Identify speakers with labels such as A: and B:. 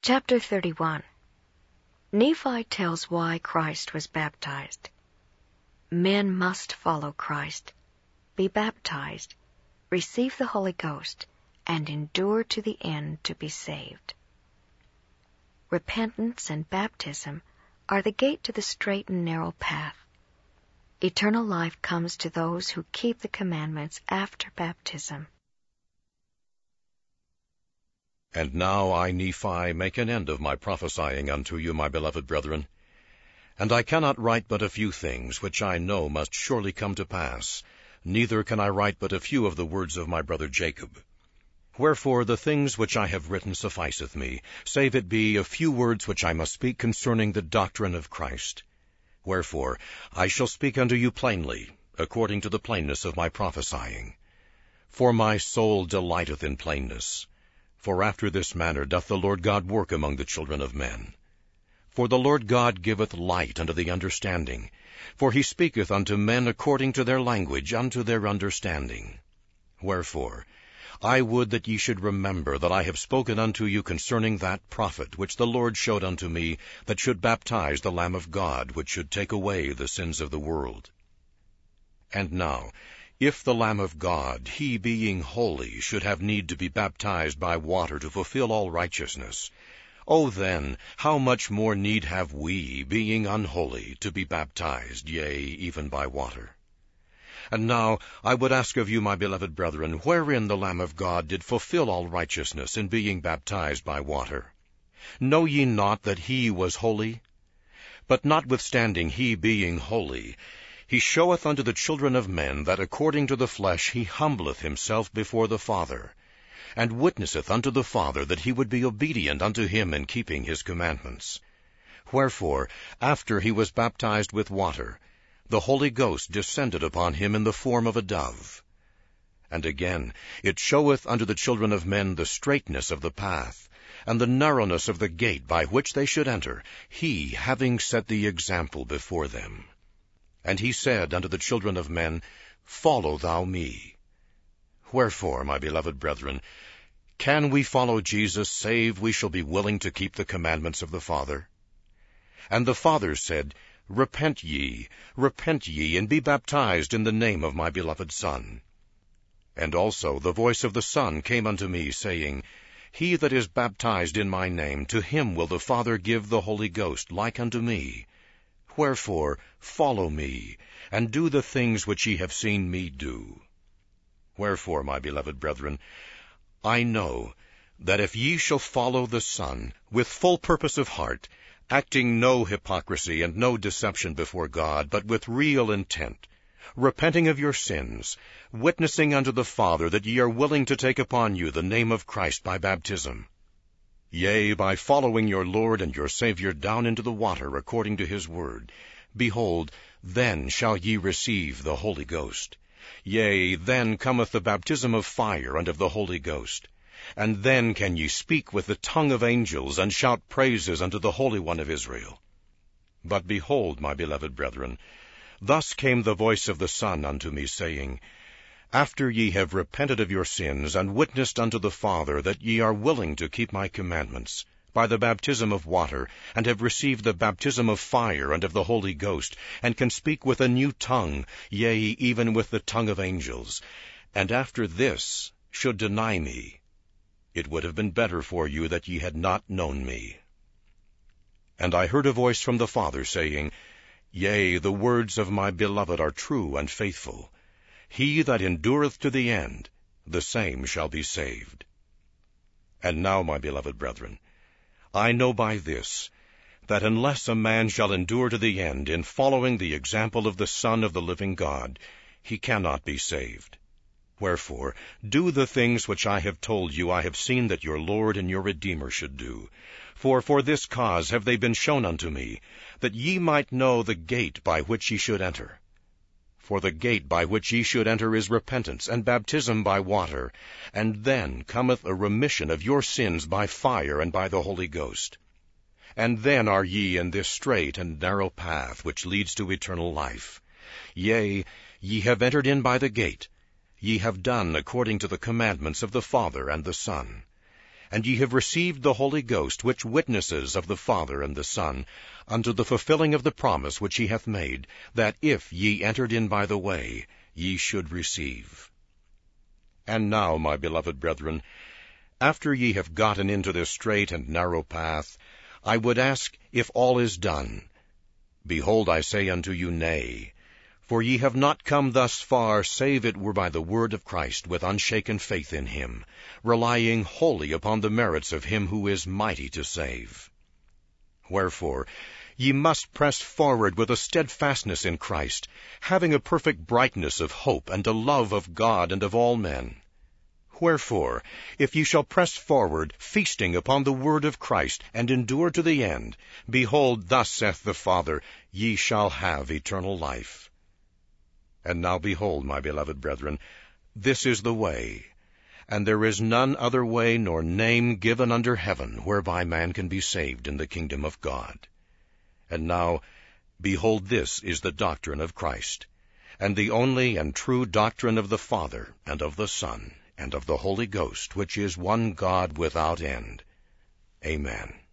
A: Chapter 31. Nephi tells why Christ was baptized. Men must follow Christ, be baptized, receive the Holy Ghost, and endure to the end to be saved. Repentance and baptism are the gate to the straight and narrow path. Eternal life comes to those who keep the commandments after baptism.
B: And now I, Nephi, make an end of my prophesying unto you, my beloved brethren. And I cannot write but a few things, which I know must surely come to pass, neither can I write but a few of the words of my brother Jacob. Wherefore the things which I have written sufficeth me, save it be a few words which I must speak concerning the doctrine of Christ. Wherefore I shall speak unto you plainly, according to the plainness of my prophesying. For my soul delighteth in plainness. For after this manner doth the Lord God work among the children of men. For the Lord God giveth light unto the understanding, for he speaketh unto men according to their language, unto their understanding. Wherefore I would that ye should remember that I have spoken unto you concerning that prophet which the Lord showed unto me, that should baptize the Lamb of God, which should take away the sins of the world. And now, if the Lamb of God, he being holy, should have need to be baptized by water to fulfill all righteousness, O then, how much more need have we, being unholy, to be baptized, yea, even by water? And now I would ask of you, my beloved brethren, wherein the Lamb of God did fulfill all righteousness in being baptized by water? Know ye not that he was holy? But notwithstanding he being holy, he showeth unto the children of men that according to the flesh he humbleth himself before the Father, and witnesseth unto the Father that he would be obedient unto him in keeping his commandments. Wherefore, after he was baptized with water, the Holy Ghost descended upon him in the form of a dove. And again, it showeth unto the children of men the straightness of the path, and the narrowness of the gate by which they should enter, he having set the example before them. And he said unto the children of men, Follow thou me. Wherefore, my beloved brethren, can we follow Jesus, save we shall be willing to keep the commandments of the Father? And the Father said, Repent ye, and be baptized in the name of my beloved Son. And also the voice of the Son came unto me, saying, He that is baptized in my name, to him will the Father give the Holy Ghost, like unto me. Wherefore follow me, and do the things which ye have seen me do. Wherefore, my beloved brethren, I know that if ye shall follow the Son with full purpose of heart, acting no hypocrisy and no deception before God, but with real intent, repenting of your sins, witnessing unto the Father that ye are willing to take upon you the name of Christ by baptism, yea, by following your Lord and your Savior down into the water according to his word, behold, then shall ye receive the Holy Ghost. Yea, then cometh the baptism of fire and of the Holy Ghost. And then can ye speak with the tongue of angels, and shout praises unto the Holy One of Israel. But behold, my beloved brethren, thus came the voice of the Son unto me, saying, After ye have repented of your sins, and witnessed unto the Father that ye are willing to keep my commandments, by the baptism of water, and have received the baptism of fire and of the Holy Ghost, and can speak with a new tongue, yea, even with the tongue of angels, and after this should deny me, it would have been better for you that ye had not known me. And I heard a voice from the Father, saying, Yea, the words of my beloved are true and faithful. He that endureth to the end, the same shall be saved. And now, my beloved brethren, I know by this, that unless a man shall endure to the end in following the example of the Son of the living God, he cannot be saved. Wherefore, do the things which I have told you I have seen that your Lord and your Redeemer should do. For this cause have they been shown unto me, that ye might know the gate by which ye should enter. For the gate by which ye should enter is repentance, and baptism by water, and then cometh a remission of your sins by fire and by the Holy Ghost. And then are ye in this straight and narrow path which leads to eternal life. Yea, ye have entered in by the gate. Ye have done according to the commandments of the Father and the Son. and ye have received the Holy Ghost, which witnesses of the Father and the Son, unto the fulfilling of the promise which he hath made, that if ye entered in by the way, ye should receive. And now, my beloved brethren, after ye have gotten into this straight and narrow path, I would ask if all is done. Behold, I say unto you, Nay. For ye have not come thus far, save it were by the word of Christ, with unshaken faith in him, relying wholly upon the merits of him who is mighty to save. Wherefore, ye must press forward with a steadfastness in Christ, having a perfect brightness of hope and a love of God and of all men. Wherefore, if ye shall press forward, feasting upon the word of Christ, and endure to the end, behold, thus saith the Father, ye shall have eternal life. And now behold, my beloved brethren, this is the way, and there is none other way nor name given under heaven, whereby man can be saved in the kingdom of God. And now, behold, this is the doctrine of Christ, and the only and true doctrine of the Father, and of the Son, and of the Holy Ghost, which is one God without end. Amen.